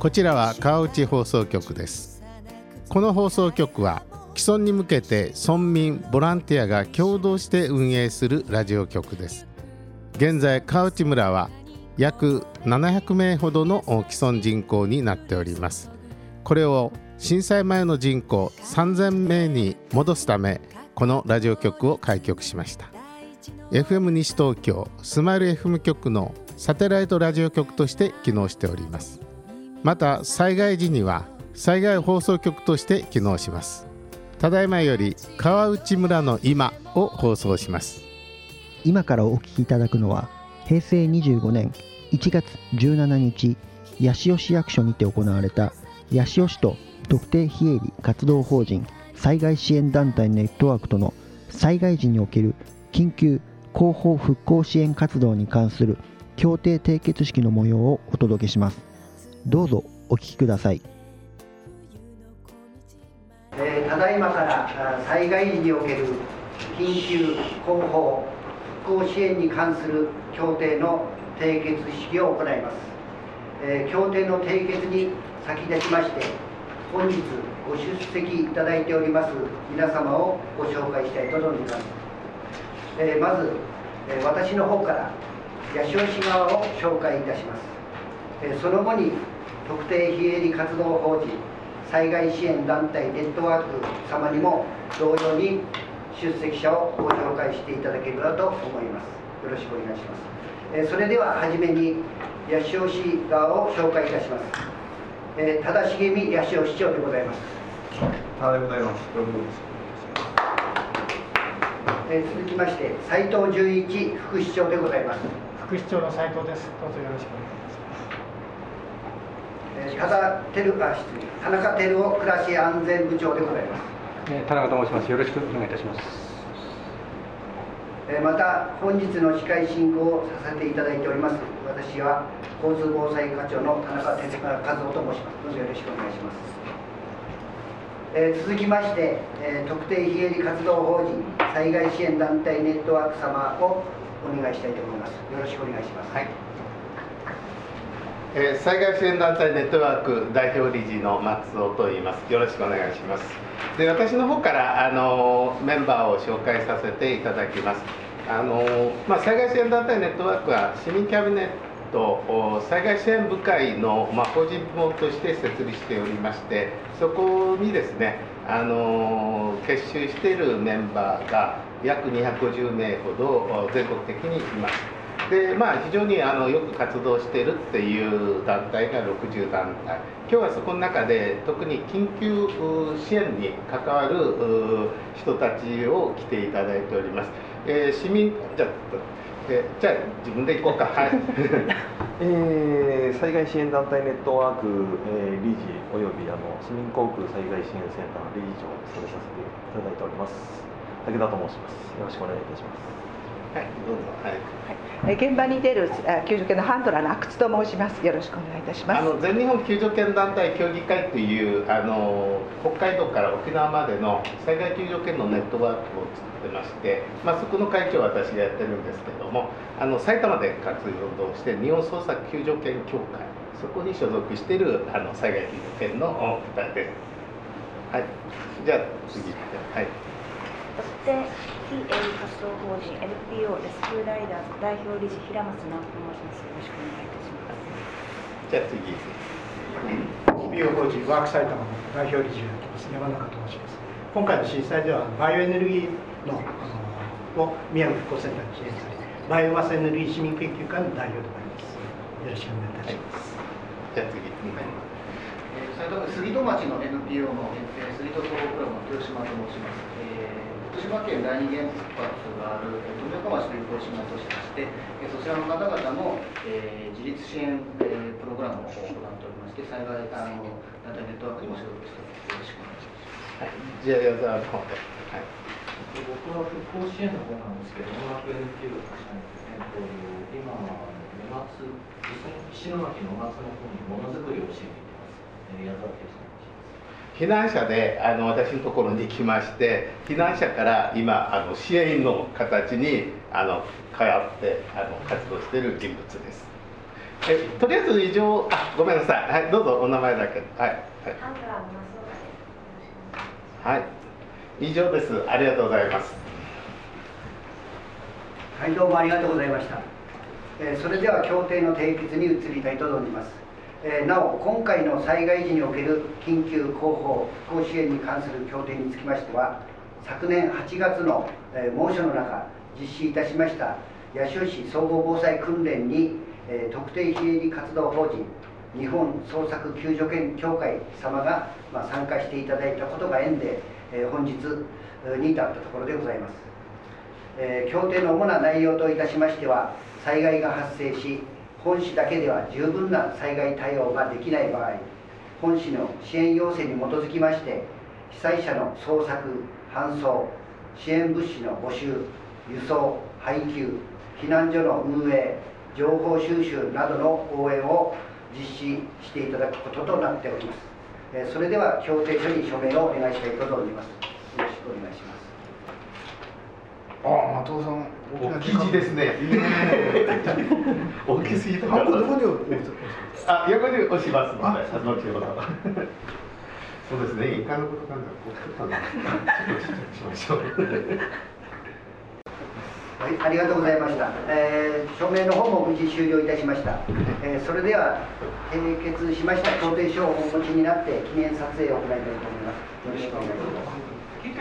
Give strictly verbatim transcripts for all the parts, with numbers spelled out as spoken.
こちらは川内放送局です。この放送局は既存に向けて村民ボランティアが共同して運営するラジオ局です。現在川内村は約ななひゃくめいほどの既存人口になっております。これを震災前の人口さんぜんめいに戻すため、このラジオ局を開局しました。 エフエム 西東京スマイル エフエム 局のサテライトラジオ局として機能しております。また災害時には災害放送局として機能します。ただいまより川内村の今を放送します。 今からお聞きいただくのはへいせいにじゅうごねんいちがつじゅうしちにち八潮市役所にて行われた八潮市と特定非営利活動法人災害支援団体ネットワークとの災害時における緊急広報復興支援活動に関する協定締結式の模様をお届けします。どうぞお聞きください。 えー、ただいまから災害時における緊急広報復興支援に関する協定の締結式を行います。えー、協定の締結に先立ちまして、本日ご出席いただいております皆様をご紹介したいと存じます。えー、まず、えー、私の方から八潮市側を紹介いたします。えー、その後に特定非営利活動法人災害支援団体ネットワーク様にも同様に出席者をご紹介していただければと思います。よろしくお願いします。えー、それでははじめに八潮市側を紹介いたします。えー、多田茂美八潮市長でございます。 多田でございます。 えー、続きまして斉藤純一副市長でございます。 副市長の斉藤です。どうぞよろしくお願いします。 えー、田田照あ失礼田中照夫暮らし安全部長でございます。 えー、田中と申します。よろしくお願いいたします。 えー、また本日の司会進行をさせていただいております私は交通防災課長の田中哲和夫と申します。どうぞよろしくお願いします。えー、続きまして、えー、特定非営利活動法人災害支援団体ネットワーク様をお願いしたいと思います。よろしくお願いします。 はい。えー、災害支援団体ネットワーク代表理事の松尾と言います。よろしくお願いします。で、私の方からあのメンバーを紹介させていただきます。あの、まあ、災害支援団体ネットワークは市民キャビネット災害支援部会の、まあ、法人部門として設立しておりまして、そこにですね、あの結集しているメンバーが約にひゃくごじゅうめいほど全国的にいます。で、まあ、非常にあのよく活動しているっていう団体がろくじゅうだんたい。今日はそこの中で特に緊急支援に関わる人たちを来ていただいております。えー、市民じゃえじゃあ自分で行こうか。はい。 えー、災害支援団体ネットワーク、えー、理事およびあの市民航空災害支援センターの理事長を務めさせていただいております武田と申します。よろしくお願いいたします。 はい、どうぞ。はい。 はい、現場に出る救助犬のハンドラーの阿久津と申します。よろしくお願いいたします。 あの全日本救助犬団体協議会というあの北海道から沖縄までの災害救助犬のネットワークを作ってまして、まあ、そこの会長を私がやってるんですけども、あの埼玉で活動して日本捜索救助犬協会、そこに所属しているあの災害救助犬の方です。はい。じゃあ次。はい。 特定非営利活動法人 エヌピーオー レスキューライダーズ代表理事平松直と申します。よろしくお願いいたします。 じゃあ次。 エヌピーオー 法人ワーク埼玉の代表理事をやってます山中と申します。今回の震災ではバイオエネルギーのあのを宮城復興センターに支援され、バイオマスエネルギー市民研究会の代表でもあります。よろしくお願いいたします。 はい、じゃあ次。 埼玉県杉戸町の エヌピーオー の杉戸東北クラブの豊島と申します。えー福島県第二原発がある富岡町という港島としまして、そちらの方々の、えー、自立支援、えー、プログラムを行っておりまして、災害あの団体ネットワークにも所属しております。よろしくお願いします。 はい、じゃあ矢沢の方で。はい。 僕は復興支援の方なんですけど、音楽 エヌピーオー としたいんですね。今、野松、石巻の野松の方にものづくりを教えています。矢沢圭さん。 避難者であの私のところに来まして、避難者から今あの支援員の形にあの変わってあの活動している人物です。 えとりあえず以上、あ、ごめんなさい、はい、どうぞお名前だけ。はい、はい、はい、以上です。ありがとうございます。 はい、どうもありがとうございました。えー、それでは協定の締結に移りたいと存じます。えー、なお、今回の災害時における緊急広報復興支援に関する協定につきましては、昨年はちがつの、えー、猛暑の中、実施いたしました八潮市総合防災訓練に、えー、特定非営利活動法人日本捜索救助犬協会様が、まあ、参加していただいたことが縁で、えー、本日に至ったところでございます。えー、協定の主な内容といたしましては、災害が発生し、本市だけでは十分な災害対応ができない場合、本市の支援要請に基づきまして、被災者の捜索、搬送、支援物資の募集、輸送、配給、避難所の運営、情報収集などの応援を実施していただくこととなっております。えー、それでは協定書に署名をお願いしたいと存じます。よろしくお願いします。 ああ、松尾さん、 大きい字ですね。大きすぎて。 あ、これどこに押す？ あ、横に押しますので、後ほど。そうですね、いかのことなんだ、こうかな。ちょっとしましょう。 はい、ありがとうございました。えー、署名の方も無事終了いたしました。えー、それでは締結しました協定書をお持ちになって記念撮影を行いたいと思います。よろしくお願いし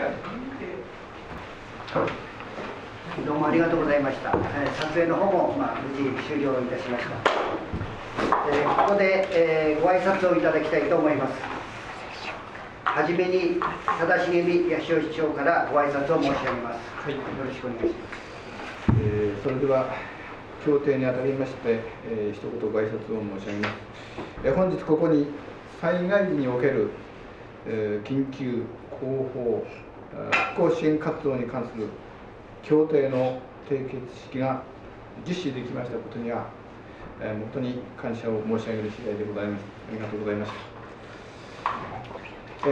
ます。どうもありがとうございました。えー、撮影の方も、まあ、無事終了いたしました。えー、ここで、えー、ご挨拶をいただきたいと思います。はじめに忠重美八潮市長からご挨拶を申し上げます。はい、よろしくお願いします。 えー、それでは協定にあたりまして、えー、一言ご挨拶を申し上げます。えー、本日ここに災害時における、えー、緊急広報復興支援活動に関する協定の締結式が実施できましたことには、えー、誠に感謝を申し上げる次第でございます。ありがとうございました。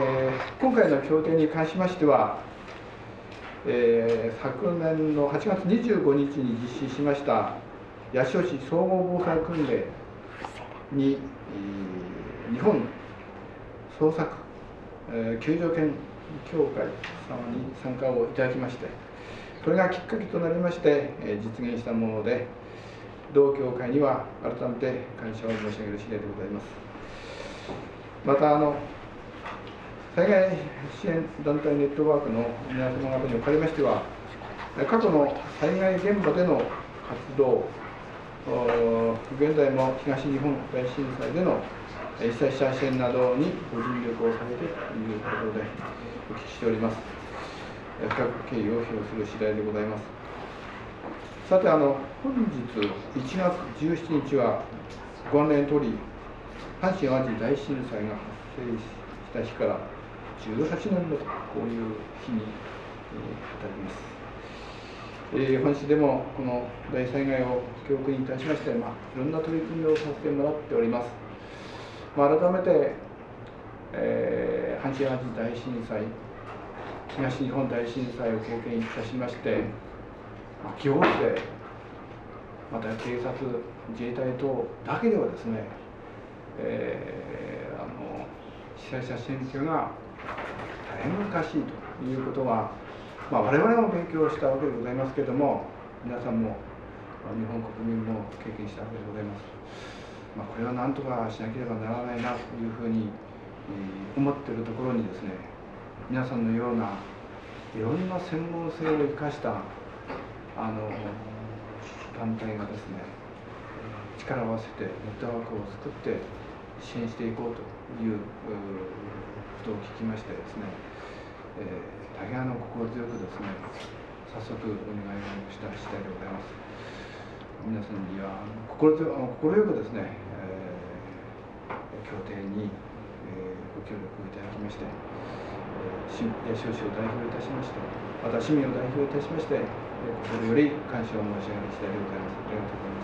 えー、今回の協定に関しましては、えー、昨年のはちがつにじゅうごにちに実施しました八潮市総合防災訓練に、えー、日本捜索、えー、救助犬協会様に参加をいただきまして、それがきっかけとなりまして、えー、実現したもので、同協会には改めて感謝を申し上げる次第でございます。またあの災害支援団体ネットワークの皆様方におかれましては、過去の災害現場での活動、現在も東日本大震災での被災者支援などにご尽力をされているということでお聞きしております。深く敬意を表する次第でございます。さて、あの本日いちがつじゅうしちにちはご案内のとおり、阪神・淡路大震災が発生した日からじゅうはちねんのこういう日にあたります。えー、本市でもこの大災害を教訓にいたしまして、まあ、いろんな取り組みをさせてもらっております。まあ、改めて、えー、阪神・淡路大震災、東日本大震災を経験いたしまして、まあ、行政、また警察、自衛隊等だけではですね、えー、あの被災者支援というのが大変難しいということは、まあ、我々も勉強したわけでございますけれども、皆さんも日本国民も経験したわけでございます。まあ、これは何とかしなければならないなというふうに思っているところにですね、皆さんのようないろんな専門性を生かしたあの団体がですね、力を合わせてネットワークを作って支援していこうということを聞きましてですね、えー、大変あの心強くですね、早速お願いをした次第でございます。皆さんには心強心よくですね、えー、協定に、えー、ご協力いただきまして、八潮市を代表いたしまして、また市民を代表いたしまして、心より感謝を申し上げる次第でございます。ありがとうございました。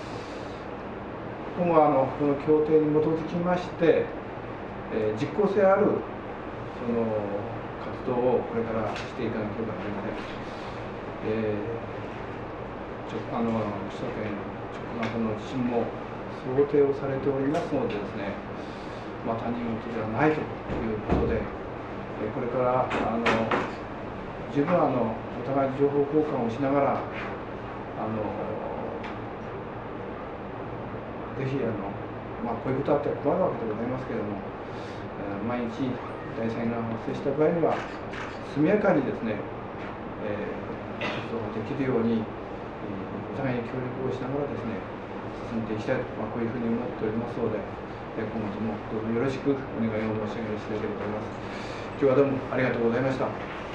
今後はあのこの協定に基づきまして、えー、実効性あるその活動をこれからしていかなければなりません。えー、ちょあの首都圏直下型の地震も想定をされておりますのでですね、まあ、他人事ではないということで、これからあの十分あのお互いに情報交換をしながら、あのぜひあの、まあ、こういうことあっては困るわけでございますけれども、毎日大災害が発生した場合には速やかにですね、えー、活動ができるように、お互いに協力をしながらですね、進んでいきたいと、まあ、こういうふうに思っておりますので、今後ともどうぞよろしくお願いを申し上げる次第でございます。今日はどうもありがとうございました。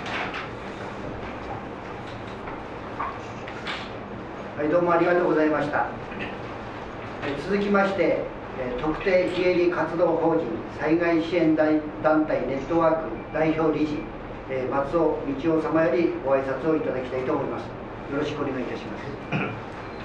はい、どうもありがとうございました。続きまして、特定非営利活動法人災害支援団体ネットワーク代表理事、松尾道夫様よりご挨拶をいただきたいと思います。よろしくお願いいたします。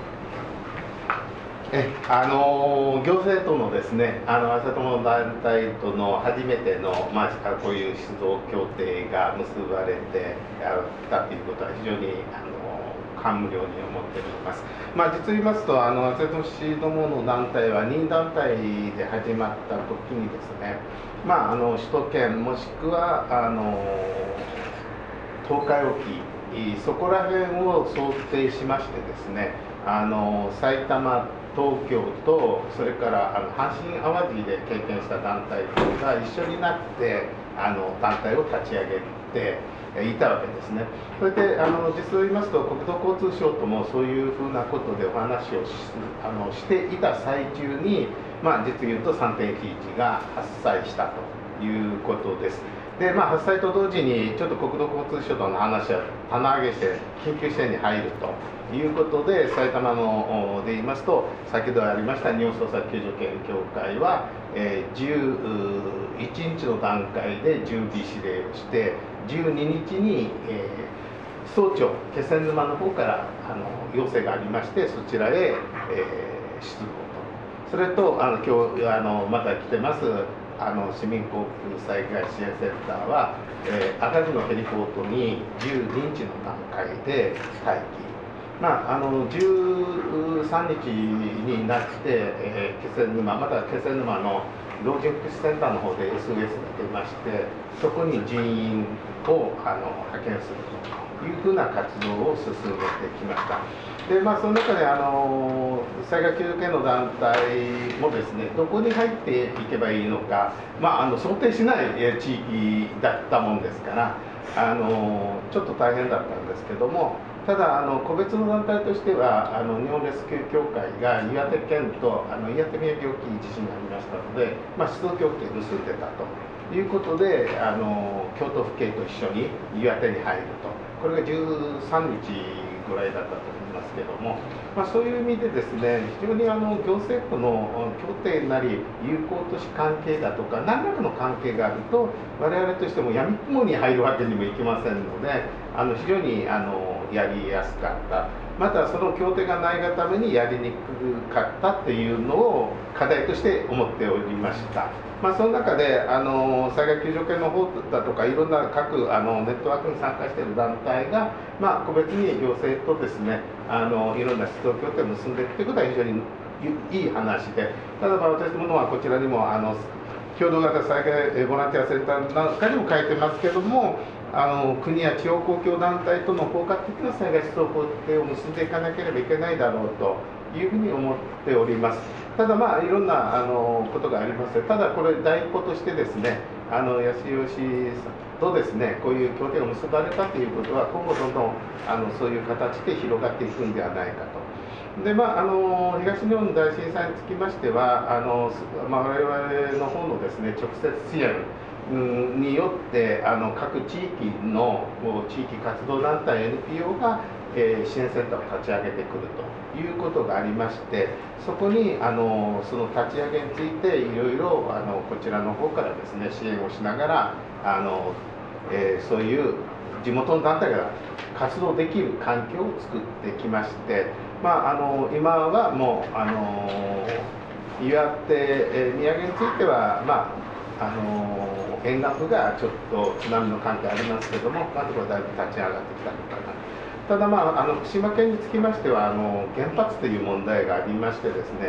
えあの行政とのですね、あの朝友団体との初めての、まあ、こういう出動協定が結ばれてあったということは非常にあの感無量に思っております。まあ、実を言いますと、あの朝友市どもの団体は任団体で始まった時にですね、まあ、あの首都圏もしくはあの東海沖そこら辺を想定しましてですね、あの埼玉東京とそれからあの阪神・淡路で経験した団体が一緒になってあの団体を立ち上げていたわけですね。それであの実を言いますと、国土交通省ともそういうふうなことでお話を し, あのしていた最中に、まあ、実言うとさんてんいちいちが発災したということです。でまあ、発災と同時にちょっと国土交通省との話は棚上げして緊急支援に入るということで、埼玉ので言いますと、先ほどありました日本捜査救助犬協会は、えー、じゅういちにちの段階で準備指令をして、じゅうににちに、えー、総長気仙沼の方からあの要請がありまして、そちらへ、えー、出動と、それとあの今日あのまた来てますあの市民航空災害支援センターは、えー、赤字のヘリポートにじゅうににちの段階で待機。まあ、あのじゅうさんにちになって、えー、気仙沼、また気仙沼の老人福祉センターの方で エスオーエス が出まして、そこに人員をあの派遣するというふうな活動を進めてきました。でまあ、その中であの災害救助犬の団体もですね、どこに入っていけばいいのか、まあ、あの想定しない地域だったもんですから、あのちょっと大変だったんですけども、ただあの個別の団体としては、あの日本レスキュー協会が岩手県とあの岩手宮城沖地震がありましたので、まあ、出動協定を結んでたということで、あの京都府警と一緒に岩手に入ると、これがじゅうさんにちぐらいだったと思いますけども、まあ、そういう意味でですね、非常にあの行政との協定なり友好都市関係だとか何らかの関係があると、我々としてもやみくもに入るわけにもいきませんので、あの非常にあのやりやすかった、またその協定がないがためにやりにくかったっていうのを課題として思っておりました。まあ、その中であの災害救助犬の方だとかいろんな各あのネットワークに参加している団体が、まあ、個別に行政とですね、あのいろんな出動協定を結んでいくということは非常にいい話で、ただまあ私どものはこちらにもあの共同型災害ボランティアセンターなんかにも書いてますけども、あの国や地方公共団体との包括的な災害出動協定を結んでいかなければいけないだろうというふうに思っております。ただまあいろんなあのことがあります。ただこれ第一歩としてですね、あの八潮市とですね、こういう協定が結ばれたということは今後どんどんあのそういう形で広がっていくんではないかと。でまあ、あの東日本大震災につきましては、あの、まあ、我々の方のですね直接支援によってあの各地域の地域活動団体 エヌピーオー が、えー、支援センターを立ち上げてくるということがありまして、そこにあのその立ち上げについていろいろあのこちらの方からですね支援をしながらあの、えー、そういう地元の団体が活動できる環境を作ってきまして、まあ、あの今はもうあの岩手、えー、宮城については、まあ、あの沿岸部がちょっと津波の関係ありますけども、まあ、そこはだいぶ立ち上がってきたのかな。ただ、まあ、あの福島県につきましてはあの原発という問題がありましてですね、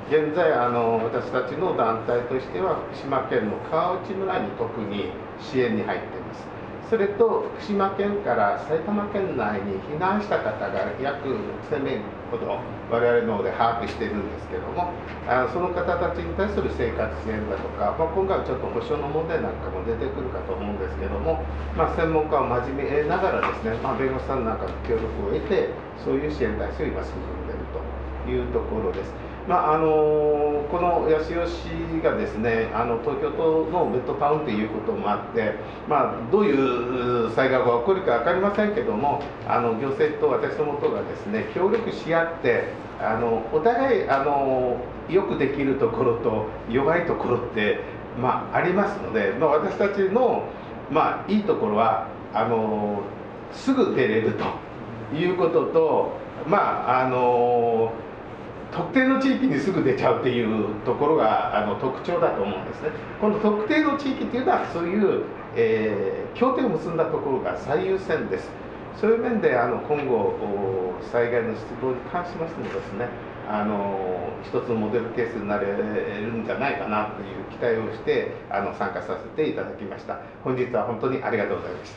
現在あの私たちの団体としては福島県の川内村に特に支援に入っています。それと福島県から埼玉県内に避難した方が約ろくせんめいほど我々の方で把握しているんですけども、あその方たちに対する生活支援だとか、まあ、今回はちょっと保証の問題なんかも出てくるかと思うんですけども、まあ、専門家を真面目ながらですね、まあ、弁護士さんなんかの協力を得てそういう支援体制を今進んでいるというところです。まあ、あのこの八潮市がですね、あの東京都のベッドタウンということもあって、まあ、どういう災害が起こるか分かりませんけども、あの行政と私どもとがですね協力し合って、あのお互いあのよくできるところと弱いところって、まあ、ありますので、まあ、私たちの、まあ、いいところはあのすぐ出れるということと、まああの特定の地域にすぐ出ちゃうっていうところがあの特徴だと思うんですね。この特定の地域っていうのはそういう、えー、協定を結んだところが最優先です。そういう面であの今後災害の出動に関しましてもですね、あの一つのモデルケースになれるんじゃないかなという期待をしてあの参加させていただきました。本日は本当にありがとうございました。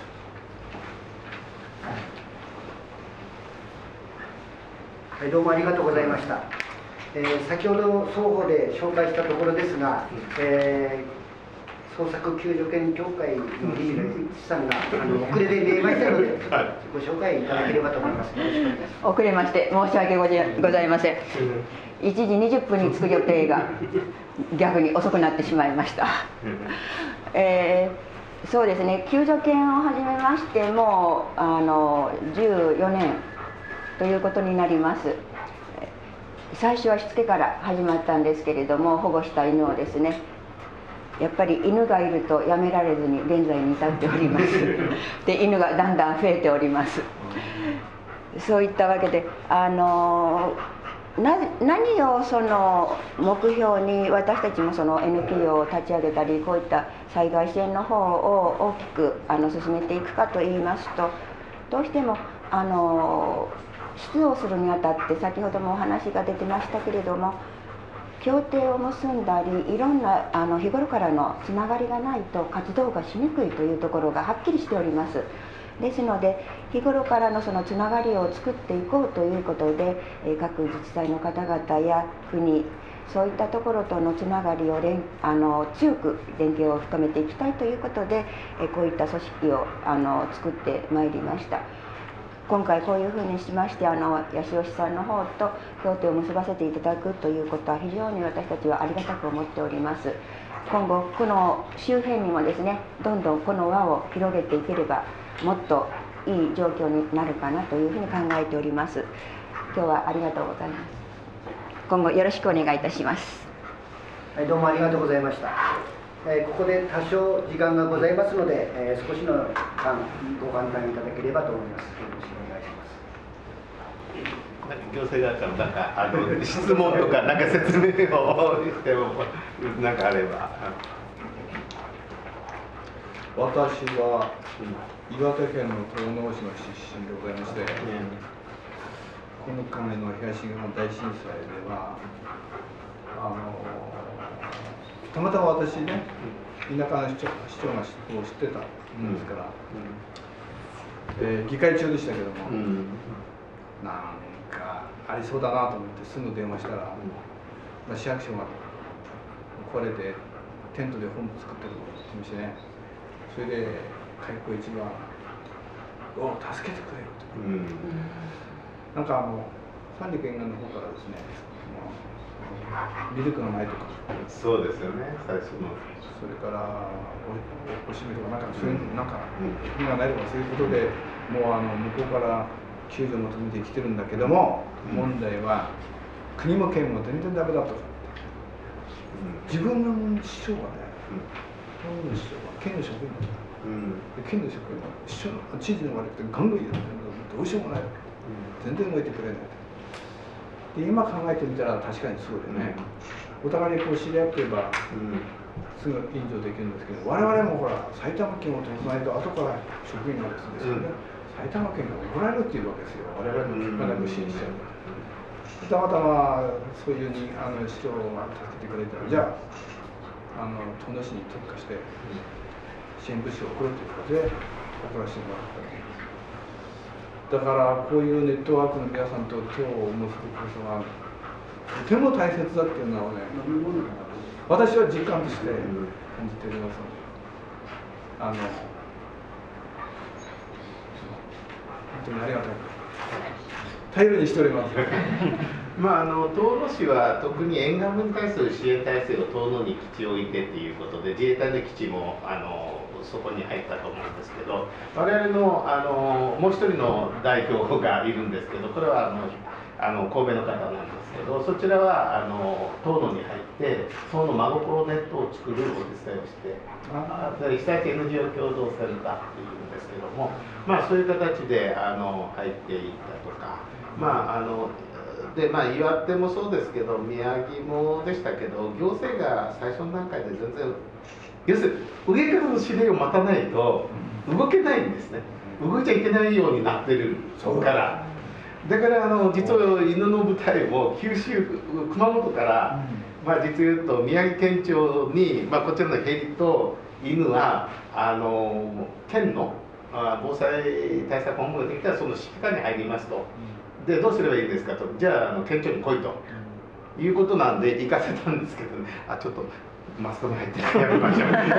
はい、どうもありがとうございました。えー、先ほど双方で紹介したところですが、えー、捜索救助犬協会の理事の市さんがあの遅れで見えましたので、ご紹介いただければと思います。よろしくお願いします。 遅れまして申し訳ござございません。いちじにじゅっぷんに着く予定が逆に遅くなってしまいました。えー、そうですね、救助犬を始めましてもうあのじゅうよねんということになります。最初はしつけから始まったんですけれども、保護した犬をですね、やっぱり犬がいるとやめられずに現在に至っておりますで犬がだんだん増えております。そういったわけであのな何をその目標に私たちもその エヌピーオー を立ち上げたり、こういった災害支援の方を大きくあの進めていくかといいますと、どうしてもあの出動するにあたって先ほどもお話が出てましたけれども、協定を結んだりいろんなあの日頃からのつながりがないと活動がしにくいというところがはっきりしております。ですので日頃からのそのつながりを作っていこうということで、え各自治体の方々や国、そういったところとのつながりを連あの強く連携を深めていきたいということで、えこういった組織をあの作ってまいりました。今回こういうふうにしましてあの八潮市さんの方と協定を結ばせていただくということは非常に私たちはありがたく思っております。今後この周辺にもですね、どんどんこの輪を広げていければもっといい状況になるかなというふうに考えております。今日はありがとうございます。今後よろしくお願いいたします。 はい、どうもありがとうございました。えー、ここで多少時間がございますので、えー、少しの間ご勘談いただければと思います。よろしくお願いします。 行政側からなんかあの質問とかなんか説明をしてもなんかあれば。 私は岩手県の遠野市の出身でございまして、うん、今回の東日本大震災ではあのたまたま私ね、田舎の市長市長が出向してたんですから、うんうん、えー、議会中でしたけども、うん、なんかありそうだなと思ってすぐ電話したら、うん、まあ、市役所がこれでテントで本部作ってると言ってましてね、それで開口一番「お助けてくれよ」と、うん、なんかあの三陸沿岸の方からですね、ミルクがないとか、 そうですよね、最初のそれからおおしめとかなんかそういう、うん、なんか意味がないとかそういうことでもうあの向こうから救助を求めてきてるんだけども、うん、問題は国も県も全然ダメだとか、うん、自分の市長がね、うん、市長が県の職員だった、うん、で県の職員が市長の知事の悪くてガンガン言ってどうしようもないわけ、うん、全然動いてくれないで、今考えてみたら確かにそうでね、うん、お互いにこう知り合ってれば、うん、すぐ援助できるんですけど、我々もほら埼玉県を取らないと後から職員がですね、うん、埼玉県が怒られるっていうわけですよ、我々の金額支援しちゃう。 たまたまそういうにあの市長が助けてくれたら、じゃあ、あの遠野市に特化して支援物資を送るということで送らせてもらった。だからこういうネットワークの皆さんと手を結ぶことがとても大切だっていうのはね、私は実感として感じておりますので、あの本当にありがたい。頼りにしております。 まあ、あの遠野市は特に沿岸部に対する支援体制を遠野に基地を置いてということで、自衛隊の基地もあのそこに入ったと思うんですけど、我々のあのもう一人の代表がいるんですけど、これはあのあの神戸の方なんですけど、そちらはあの遠野に入ってその真心ネットを作るお手伝いをして、被災地 エヌジーオー 共同センターっていうんですけども、まあ、そういう形であの入っていったとか、まああのでまあ、岩手もそうですけど、宮城もでしたけど、行政が最初の段階で全然、要するに上からの指令を待たないと動けないんですね。動いちゃいけないようになってるから。だからあの実は犬の部隊も九州熊本から、まあ、実言うと宮城県庁に、まあ、こちらのヘリと犬はあの県の防災対策本部ができたらその指揮下に入りますと。でどうすればいいですかと、じゃあ、あの県庁に来いということなんで行かせたんですけど、ね、あちょっとマスコミ入ってやめましょうまあ、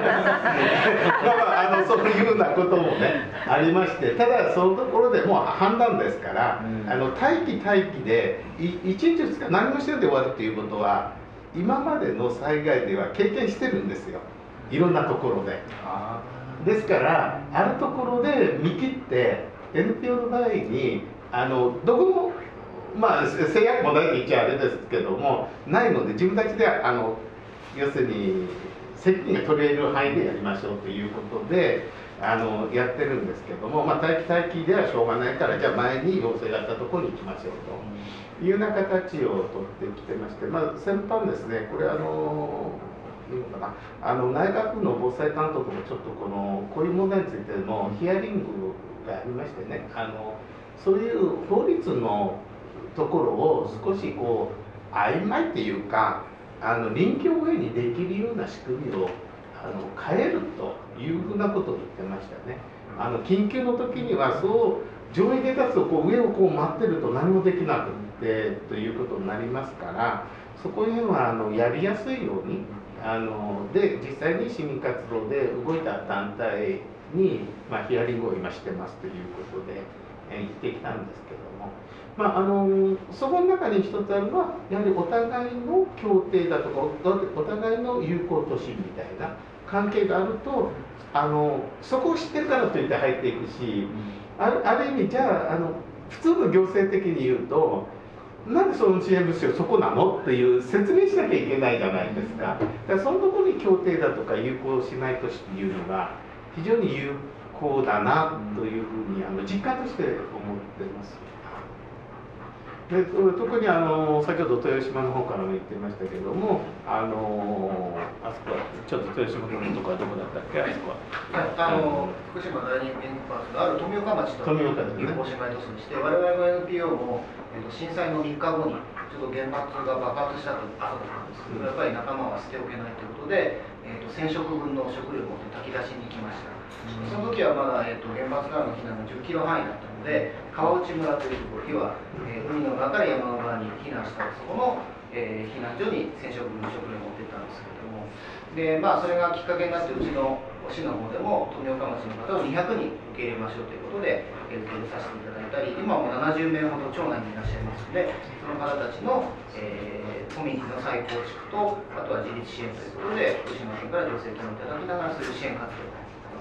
あのそういうようなこともねありまして、ただそのところでもう判断ですから、うん、あの待機待機でいちにちふつか何もしてで終わるということは今までの災害では経験してるんですよ、いろんなところで。ですからあるところで見切って エヌピーオー の場合にあのどこも、まあ、制約もないと言っちゃあれですけどもないので、自分たちであの要するに責任が取れる範囲でやりましょうということであのやってるんですけども、まあ、待機待機ではしょうがないから、じゃあ前に要請があったところに行きましょうというような形を取ってきてまして、まあ、先般ですね、これあのいいのかな、あの内閣府の防災担当ともちょっとこのこういう問題についてのヒアリングがありましてね、あのそういう法律のところを少しこう曖昧っていうか、あの臨機応変にできるような仕組みをあの変えるというふうなことを言ってましたね。あの緊急の時にはそう上位下達をこう上をこう待ってると何もできなくってということになりますから、そこいうのはあのやりやすいようにあので実際に市民活動で動いた団体に、まあ、ヒアリングを今してますということで。言ってきたんですけども、まあ、あのそこの中に一つあるのはやはりお互いの協定だとか お, お互いの友好都市みたいな関係があると、あのそこを知ってるからといって入っていくし、あ る, ある意味じゃあ、あの普通の行政的に言うとなんでその支援物資をそこなのっていう説明しなきゃいけないじゃないですか。だからそのところに協定だとか友好しない都市っていうのが非常に有効だなというふうにあの実感として思ってます。で特にあの先ほど豊島の方からも言ってましたけども、あのあそこはちょっと豊島のとこはどこだったっけ、あそこは。 あの福島第二原発がある富岡町という友好姉妹都市でして、我々の エヌピーオー も、えー、と震災のみっかごにちょっと原発が爆発したとあったんですけど、やっぱり仲間は捨ておけないということで、えー、とせん食分の食料を持って炊き出しに行きました。その時はまだ、えー、と原発からの避難がじゅっキロ範囲だったので、川内村というところ、要は、えー、海の中から山の側に避難したそこの、えー、避難所にせん食分の食料を持っていったんですけれども、で、まあ、それがきっかけになって、うちの市の方でも富岡町の方をにひゃくにん受け入れましょうということで、えー、受け入れさせていただいたり、今もななじゅうめいほど町内にいらっしゃいますので、その方たちの、えー、コミュニティの再構築と、あとは自立支援ということで、福島県から助成金をいただきながら、そういう支援活動を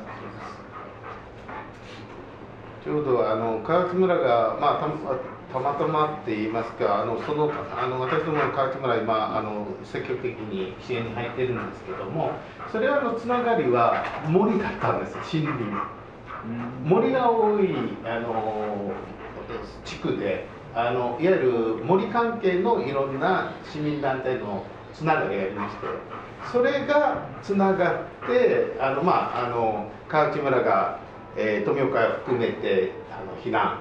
ちょうどあの河内村が、まあ、た, たまたまって言いますか、あのそのあの私どもの河内村、今あの積極的に支援に入っているんですけども、それはのつながりは森だったんです、森林。森が多いあの地区であの、いわゆる森関係のいろんな市民団体のつながりがありまして、それがつながってあの、まあ、あの河内村がえー、富岡を含めてあの避難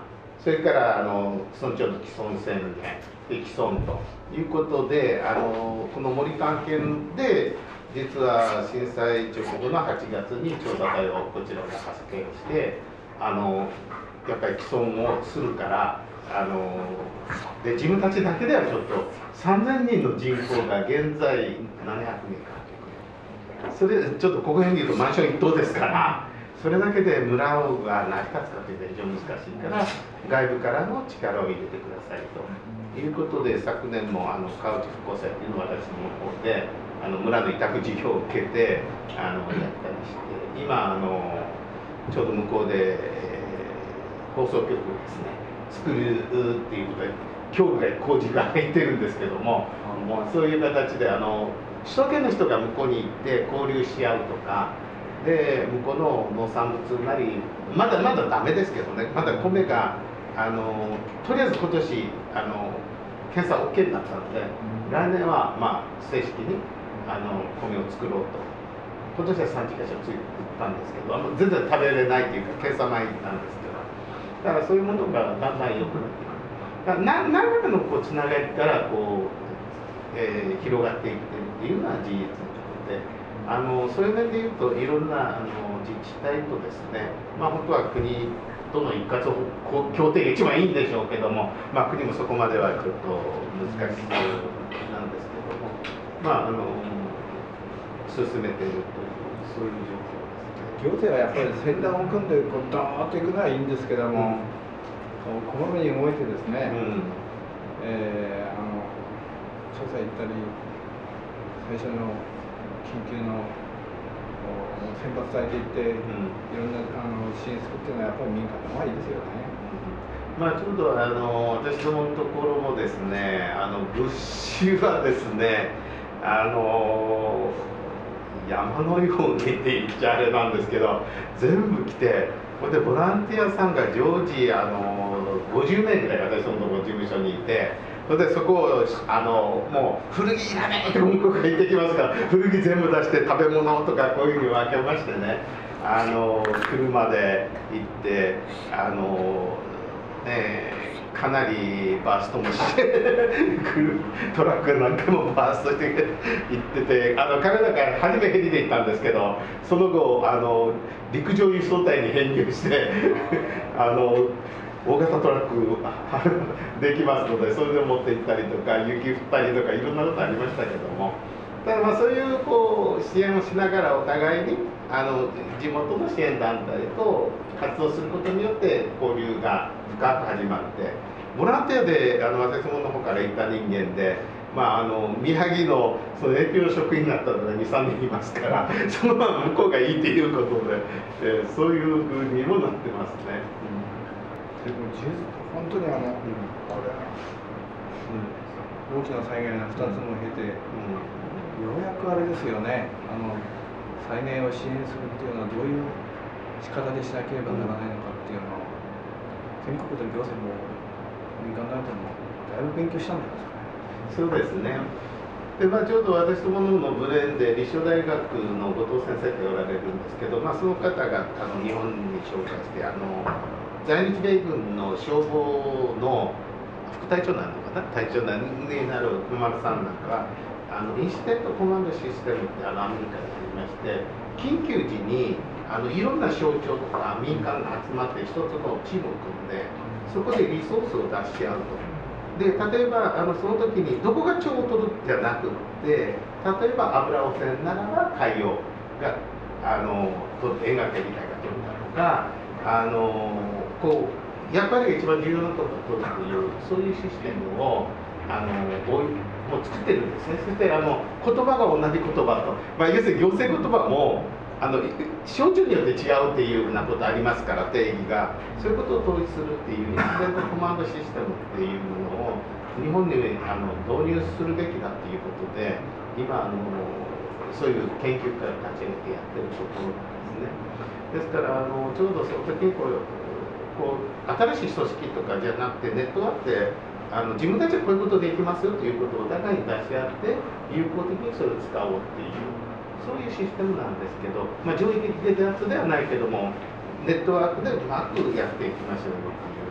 それからあの村長の既存宣言で既存ということで、あのこの森管県で実は震災直後のはちがつに調査隊をこちらが発見して、あのやっぱり既存をするから、あので自分たちだけではちょっとさんぜんにんの人口が現在ななひゃくにんか、それちょっとここ辺に言うとマンション一棟ですから、それだけで村が成り立つかというと非常に難しいから、外部からの力を入れてくださいということで、昨年もあの川内復興祭っていうのを私の方であの村の委託事業を受けてあのやったりして、今あのちょうど向こうで、えー、放送局をですね作るっていうことで今日ぐらい工事が入ってるんですけども、もうそういう形であの首都圏の人が向こうに行って交流し合うとかで、向こうの農産物なりまだまだダメですけどね、まだ米があのとりあえず今年あの検査 OK になったので、来年はまあ正式にあの米を作ろうと。今年は産地会社をついてったんですけど、あの全然食べれないというか検査前なんですけど、だからそういうものがだんだん良くなってくる。だから何らかのこうつながりからこう、えー、広がっていってるっていうのは事実で、あのそういう面で言うといろんなあの自治体とですね、まあ本当は国との一括協定が一番いいんでしょうけども、まあ、国もそこまではちょっと難しいなんですけども、まああの進めているというそういう状況ですね。 行政はやっぱり船団を組んでこうドーッといくのはいいんですけども、うん、こまめに動いてですね、うんえー、あの調査行ったり最初の緊急の選抜隊で行って、うん、いろんなあの支援するっていうのはやっぱり民間の方がいいですよね。 まあ、ちょうどあの私のところもですね、あの物資はですね、あの山のようにって言っちゃあれなんですけど、全部来て、これでボランティアさんが常時あのごじゅうめいぐらい私のところ事務所にいて、それでそこをあのもう古着いらねえって向こうが言ってきますから、古着全部出して食べ物とかこういうふうに分けましてね、あの車で行ってあのねかなりバーストもしてトラックなんかもバーストして行ってて、あの彼らから初めヘリで行ったんですけど、その後あの陸上輸送隊に編入してあの大型トラックできますので、それで持って行ったりとか雪降ったりとかいろんなことありましたけども、ただまあそういうこう支援をしながらお互いにあの地元の支援団体と活動することによって交流が深く始まって、ボランティアであの私どもの方から行った人間で、まあ、あの宮城のその エーピーオー 職員になったのがにさんにんいますから、そのまま向こうがいいっていうことで、えー、そういうふうにもなってますね。 うん、でも本当にあの、うん、これ、うん、大きな災害がふたつも経て、うん、ようやくあれですよね、あの災害を支援するっていうのはどういう仕方でしなければならないのかっていうのを、全国で行政も民間団体もだいぶ勉強したんじゃないですか。 そうですね。でまあ、ちょうど私どものブレーンで立正大学の後藤先生っておられるんですけど、まあ、その方があの日本に紹介してあの在日米軍の消防の副隊長なのかな、隊長になる熊丸さんなんかはあのインシデントコマンドシステムってあのアメリカでありまして、緊急時にあのいろんな省庁とか民間が集まって一つのチームを組んで、そこでリソースを出し合うと。で例えばあのその時にどこが町を取るじゃなくって、例えば油汚染ならば海洋があの沿岸警備隊が取るだとか、あのこう役割が一番重要なところを取るというそういうシステムをあのもう作ってるんですね。そしてあの言葉が同じ言葉と、まあ、要するに行政言葉もあの省庁によって違うっていうようなことありますから、定義がそういうことを統一するっていうインシデントコマンドシステムっていうものを日本にあの導入するべきだっていうことで、今あのそういう研究会を立ち上げてやってるところなんですね。ですからあのちょうどその時にこうこう新しい組織とかじゃなくて、ネットワークであの自分たちはこういうことできますよということをお互いに出し合って有効的にそれを使おうっていう。そういうシステムなんですけど、まあ、上位的なやつではないけども、ネットワークでうまくやっていきましょうよ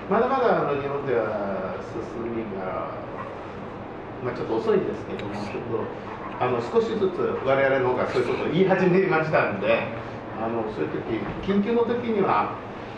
まだまだあの日本では進みが、まあ、ちょっと遅いんですけども、ちょっとあの少しずつ我々の方がそういうことを言い始めましたんで、あのそういう時緊急の時には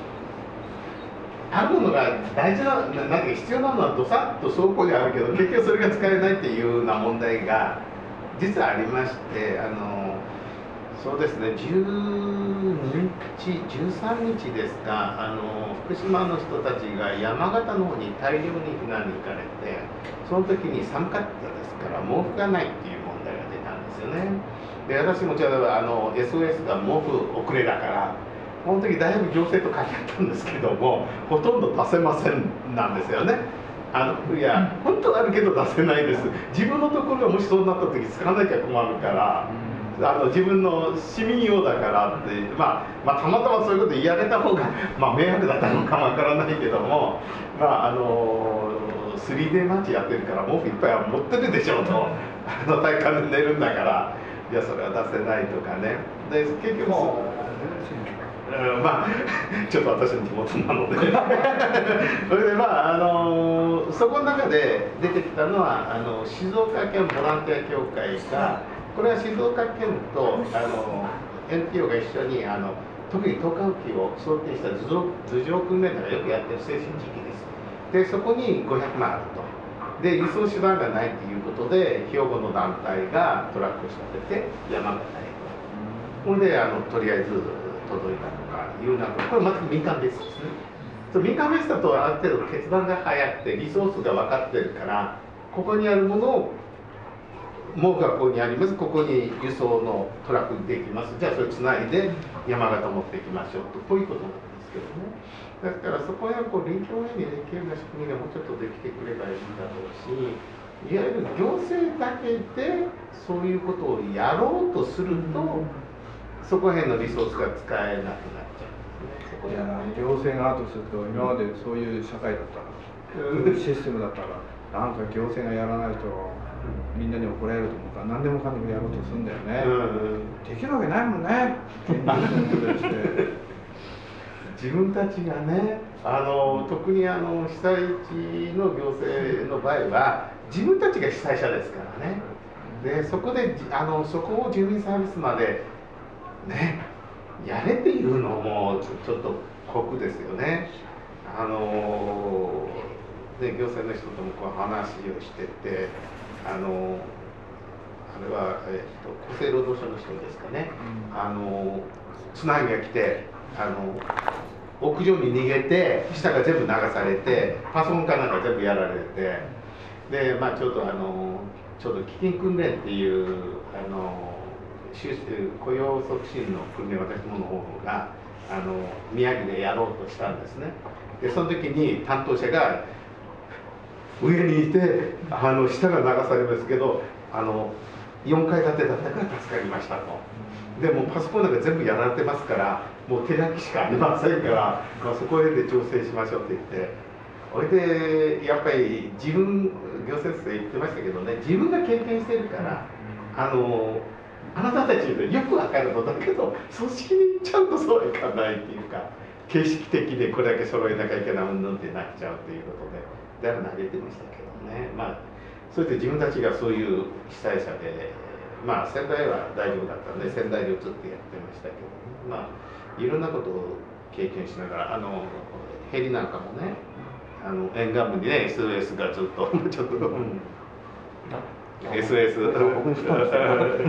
あるものが大事な、なんか必要なのはどさっと倉庫にあるけど結局それが使えないっていうような問題が実はありまして、あのそうですね、じゅうににち、じゅうさんにちですか、あの福島の人たちが山形の方に大量に避難に行かれて、その時に寒かったですから毛布がないっていう問題が出たんですよね。で、私もじゃあ、あの エスオーエス が毛布遅れだからこの時だいぶ行政と掛け合ったんですけども、ほとんど出せませんなんですよね。あのいや本当はあるけど出せないです。自分のところがもしそうなった時使わなきゃ困るから、あの自分の市民用だからって、まあ、まあたまたまそういうこと言い上げた方が、まあ、迷惑だったのかわからないけども、まああの スリーデー マッチやってるから毛布いっぱいは持ってるでしょうと、あの体感で寝るんだから、いやそれは出せないとかね。で結局うん、まあちょっと私の気持ちなのでそれでまああのそこの中で出てきたのはあの静岡県ボランティア協会が、これは静岡県とあの エヌピーオー が一緒にあの特に投下浮きを想定した頭上頭上訓練とかよくやってる精神地域です。でそこにごひゃくまんあると。で輸送手段がないということで兵庫の団体がトラックを仕立てて山形へと。これであのとりあえず届いたとかいうなんか、これまず民間ベースですね。民間ベースだとある程度決断が早くてリソースが分かってるから、ここにあるものを毛布がここにあります、ここに輸送のトラックできます、じゃあそれつないで山形持っていきましょうと、こういうことなんですけどね。だからそこはこう臨機応変にできるような仕組みがもうちょっとできてくればいいんだろうし、いわゆる行政だけでそういうことをやろうとすると、そこへんのリソースが使えなくなっちゃうんですね。 いや行政側とすると今までそういう社会だったら、そういうシステムだったら、なんか行政がやらないとみんなに怒られると思うから何でもかんでもやろうとするんだよね。うん、できるわけないもんね。 自分たちがね、あの特にあの被災地の行政の場合は自分たちが被災者ですからね。でそこであのそこを住民サービスまでね、やれっていうのもちょっと酷ですよね。あのね、行政の人ともこう話をしてて、あのあれは、えっと、厚生労働省の人ですかね、うん、あの津波が来てあの屋上に逃げて下が全部流されてパソコンかなんか全部やられて、で、まあ、ちょうどあのちょうど基金訓練っていうあの雇用促進の訓練、私どもの方があの宮城でやろうとしたんですね。でその時に担当者が上にいてあの下が流されますけど、あのよんかい建てだったから助かりましたと。でもパソコンなんか全部やられてますからもう手書きしかありませんから、まあ、そこへで調整しましょうって言って、それでやっぱり自分行政って言ってましたけどね、自分が経験してるからあのあなたたちによくわかるのだけど組織に行っちゃうとそうはいかないっていうか、形式的でこれだけ揃えなきゃいけないうんぬんってなっちゃうっていうことでだいぶ投げてましたけどね。まあそれで自分たちがそういう被災者で、まあ仙台は大丈夫だったんで仙台に移ってやってましたけど、まあいろんなことを経験しながら、あのヘリなんかもね、あの沿岸部にね エスオーエス がずっとちょっと、うん、エスオーエス僕にしたんですけど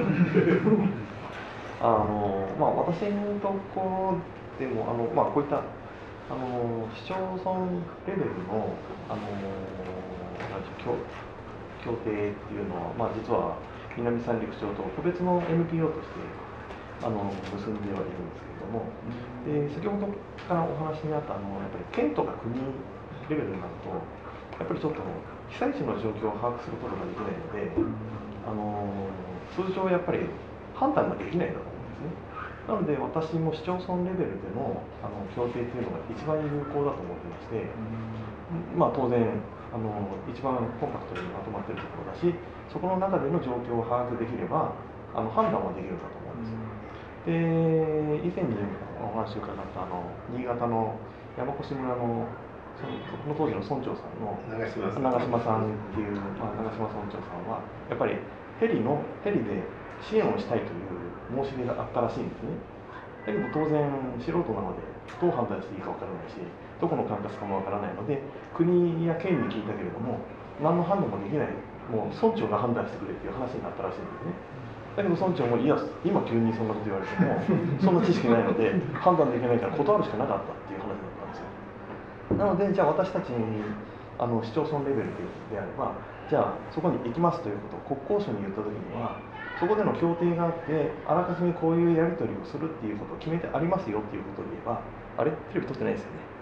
あの、まあ、私のところでもあの、まあ、こういったあの市町村レベルのあの協協定っていうのは、まあ、実は南三陸町と個別の エヌピーオー としてあの結んではいるんですけれども、で先ほどからお話にあったあのやっぱり県とか国レベルになるとやっぱりちょっと被災地の状況を把握することができないので、あの通常やっぱり判断ができないんだと思うんですね。なので私も市町村レベルでのあの協定というのが一番有効だと思ってまして、まあ当然あの一番コンパクトにまとまっているところだし、そこの中での状況を把握できればあの判断はできるんだと思うんですよ。で以前にお話を伺ったあの新潟の山越村のその当時の村長さんの長嶋さん長嶋さんっていう、まあ、長嶋村長さんはやっぱりヘリのヘリで支援をしたいという申し出があったらしいんですね。だけど当然素人なのでどう判断していいか分からないし、どこの管轄かも分からないので、国や県に聞いたけれども何の判断もできない、もう村長が判断してくれっていう話になったらしいんですね。だけど村長もいや今急にそんなこと言われてもそんな知識ないので判断できないから断るしかなかったっていう話だったんですよ。なのでじゃあ私たちにあの市町村レベルであれば、じゃあそこに行きますということを国交省に言った時には、そこでの協定があってあらかじめこういうやり取りをするっていうことを決めてありますよっていうことを言えば、あれテレビ撮ってないですよね。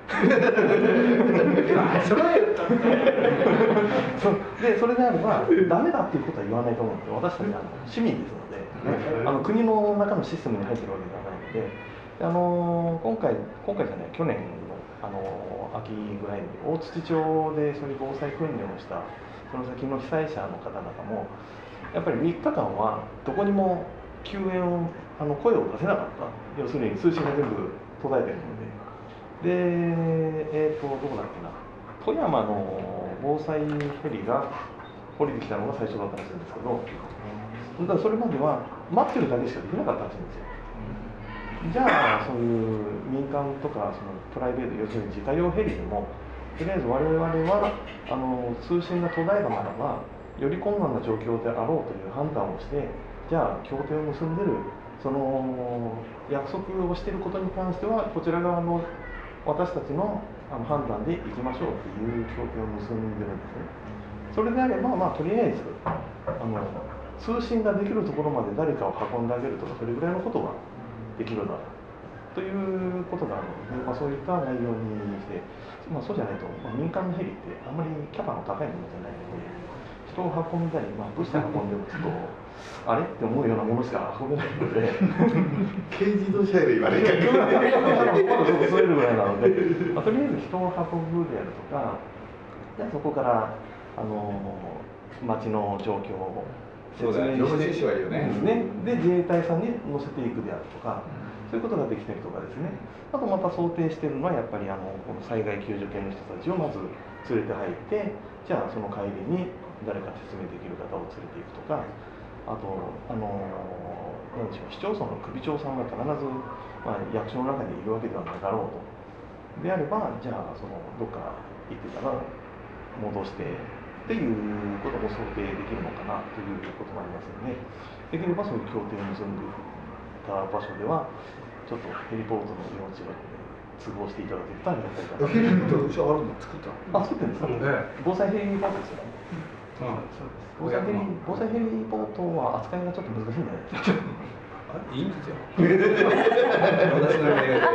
それは言ったんだでそれであればダメだっていうことは言わないと思うんですよ。私たちは市民ですので、あの国の中のシステムに入ってるわけではないので、あの今回今回じゃない去年のあの秋ぐらいに大槌町でそういう防災訓練をしたその先の被災者の方々もやっぱりみっかかんはどこにも救援をあの声を出せなかった。要するに通信が全部途絶えてるので。で、えーと、どこだっけな、富山の防災ヘリが降りてきたのが最初だったらしいんですけど、だからそれまでは待ってるだけしかできなかったらしいんですよ。じゃあ、そういう民間とかそのプライベート、要するに自家用ヘリでも、とりあえず我々はあの通信が途絶えたならば、より困難な状況であろうという判断をして、じゃあ、協定を結んでる、その約束をしていることに関しては、こちら側の私たちの判断で行きましょうっていう協定を結んでるんですね。それであれば、まあ、とりあえずあの通信ができるところまで誰かを運んであげるとか、それぐらいのことはできるだろうということがあるので、まあ、そういった内容にして、まあ、そうじゃないと、まあ、民間のヘリってあんまりキャパの高いものじゃないので、人を運んだり、まあ、物資運んでもちょっとあれって思うようなものしか運べないので軽自動車より言われるまだちょっとそれるぐらいなので、まあ、とりあえず人を運ぶであるとか、でそこからあの町の状況を説明して、ね、で自衛隊さんに乗せていくであるとか、そういうことができたりとかですね。あとまた想定しているのはやっぱりあのこの災害救助犬の人たちをまず連れて入って、じゃあその帰りに誰か説明できる方を連れていくとか、あとあの何でしょう、市町村の首長さんが必ず、まあ、役所の中にいるわけではなかろうと。であれば、じゃあそのどっか行ってたら戻してっていうことも想定できるのかなということもありますので、できればそういう協定を結んでいた場所ではちょっとヘリポートの用地を都合していただけるとありがたいかな。 ヘリポートうちあるの作ったの？ あ、作ってるんですか？ね、防災ヘリポートですよね。うん、防災ヘリ、防災ヘリポートは扱いがちょっと難しいんじゃないですか。 あ、いいんですよ。 私の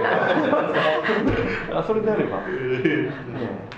あ、それであれば。ね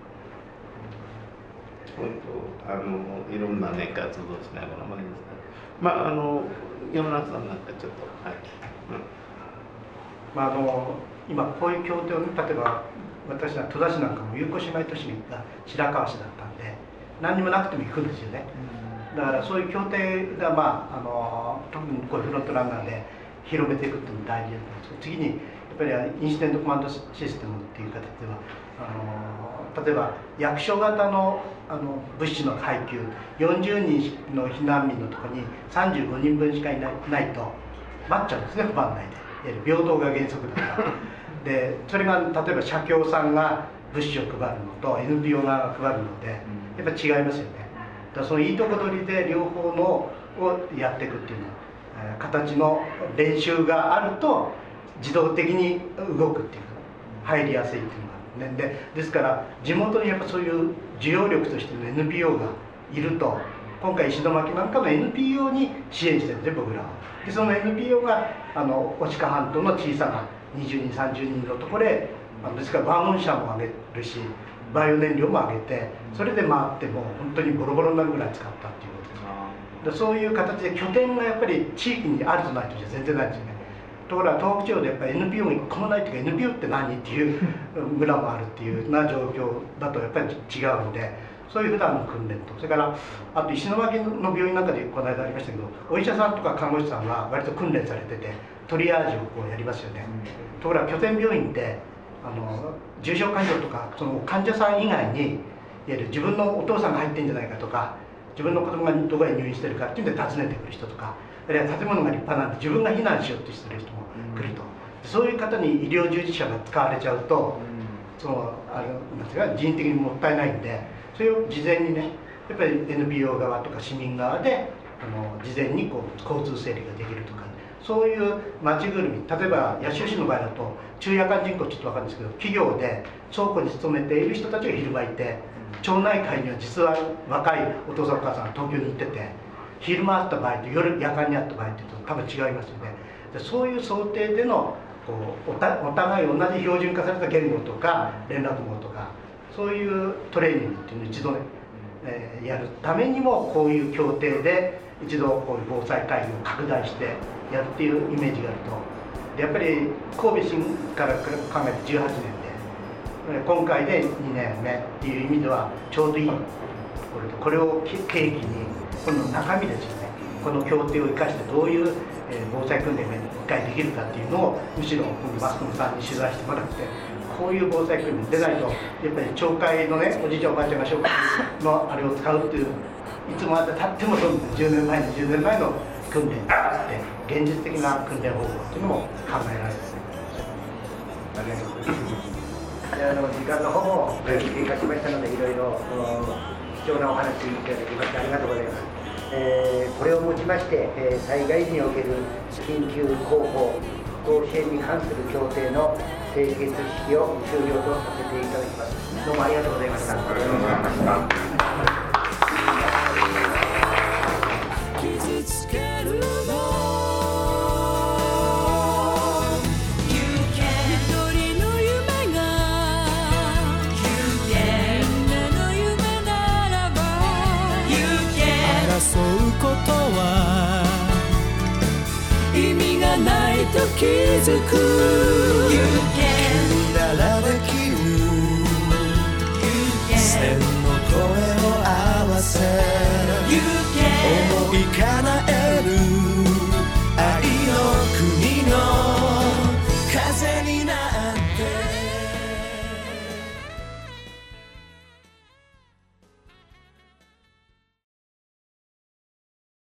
あのいろんなね活動しながらもありますね。まああの山中さんなんかちょっとはい。うん、 まああの今こういう協定を例えば私は戸田市なんかも有効姉妹都市が白河市だったんで何にもなくても行くんですよね。だからそういう協定がまああの特にこういうフロントランナーで広めていくっていうのも大事なんですけど、次にやっぱりインシデントコマンドシステムっていう形ではあの例えば役所型のあの物資の配給、よんじゅうにんの避難民のところにさんじゅうごにんぶんしかいないないと待っちゃうんですね、配らないで。平等が原則だからで、それが例えば社協さんが物資を配るのと エヌピーオー 側が配るのでやっぱり違いますよね。だからそのいいとこ取りで両方のをやっていくっていうのは、えー、形の練習があると自動的に動くっていうか入りやすいっていうのがある、ね、でですから地元にやっぱそういう需要力としての エヌピーオー がいると、今回石巻なんかの エヌピーオー に支援してるんですね、僕らは。でその エヌピーオー があの牡鹿半島の小さなにじゅうにんさんじゅうにんのところへ、あのですからワゴン車も上げるしバイオ燃料も上げて、それで回っても本当にボロボロになるぐらい使ったっていうことです。でそういう形で拠点がやっぱり地域にあるとないとじゃ全然ないんですよね。ところが東北地方でやっぱり エヌピーオー が一個もないっていうか エヌピーオー って何っていう村もあるっていうような状況だとやっぱり違うので、そういう普段の訓練と、それからあと石巻の病院なんかでこの間ありましたけど、お医者さんとか看護師さんが割と訓練されててトリアージをこうやりますよね。ところが拠点病院ってあの重症患者とかその患者さん以外にいわゆる自分のお父さんが入ってるんじゃないかとか、自分の子供がどこへ入院してるかっていうんで訪ねてくる人とか、あるいは建物が立派なんで自分が避難しようとしてる人も来ると、そういう方に医療従事者が使われちゃうと、そのあれなんていうか人的にもったいないんで、それを事前にねやっぱり エヌピーオー 側とか市民側であの事前にこう交通整理ができるとか、そういう町ぐるみ、例えば八潮市の場合だと昼夜間人口ちょっと分かるんですけど、企業で倉庫に勤めている人たちが昼間いて、町内会には実は若いお父さんお母さんが東京に行ってて、昼間あった場合と夜夜間にあった場合っていうと多分違いますよね。でそういう想定でのこう お, たお互い同じ標準化された言語とか連絡網とか、そういうトレーニングっていうのを一度ね、えー、やるためにもこういう協定で一度こういう防災会議を拡大してやるっていうイメージがあると、でやっぱり神戸市から考えてじゅうはちねんで、今回でにねんめっていう意味ではちょうどいい。これを契機にこの中身ですよね、この協定を生かしてどういう防災訓練が一回できるかっていうのを、むしろマスコミさんに取材してもらって、こういう防災訓練でないとやっぱり町会のねおじいちゃんおばあちゃんが紹介のあれを使うっていう、いつまでたってもそのじゅうねんまえのじゅうねんまえの訓練があって現実的な訓練方法っていうのも考えられる。 ありがとうございます。あの時間の方も経過しましたので、いろいろ貴重なお話いただきましてありがとうございます。えー、これをもちまして、えー、災害時における緊急広報復興支援に関する協定の締結式を終了とさせていただきます。どうもありがとうございました。ありがとうございました。傷つける争うことは意味がないと気づく